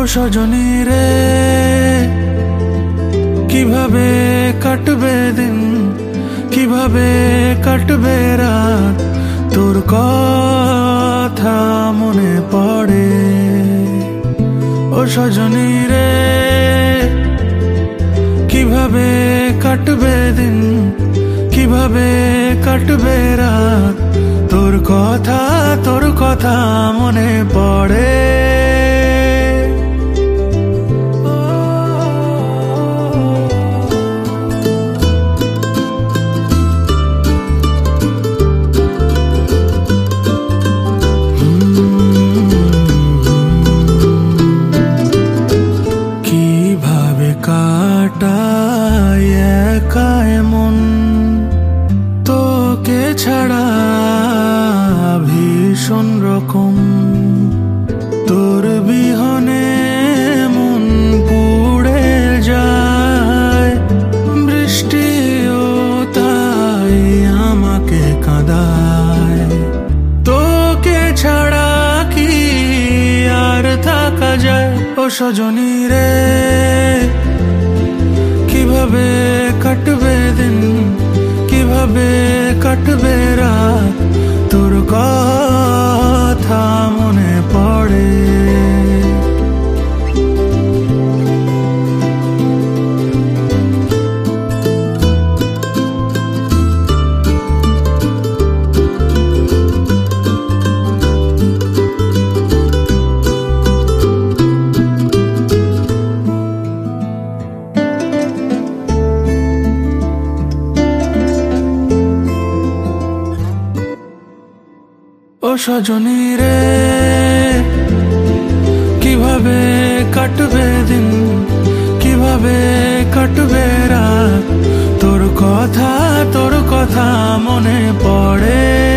সজনী রে, কিভাবে কাটবে দিন, কিভাবে কাটবে রাত, তোর কথা মনে পড়ে। ও সজনী রে, কিভাবে কাটবে দিন, কিভাবে কাটবে রাত, তোর কথা মনে পড়ে। কিভাবে কাটাই একা মন, তোকে ছাড়া ভীষণ রকম, তোর বিহনে মন পুড়ে যায়, বৃষ্টিও তাই আমাকে কাঁদায়। তোকে ছাড়া কি আর থাকা যায়? ও সজনী রে, কিভাবে কাটবে দিন, কিভাবে কাটবে রাত, তোর কথা মনে পড়ে। ও সজনী রে, কিভাবে কাটবে দিন, কিভাবে কাটবে রাত, তোর কথা মনে পড়ে।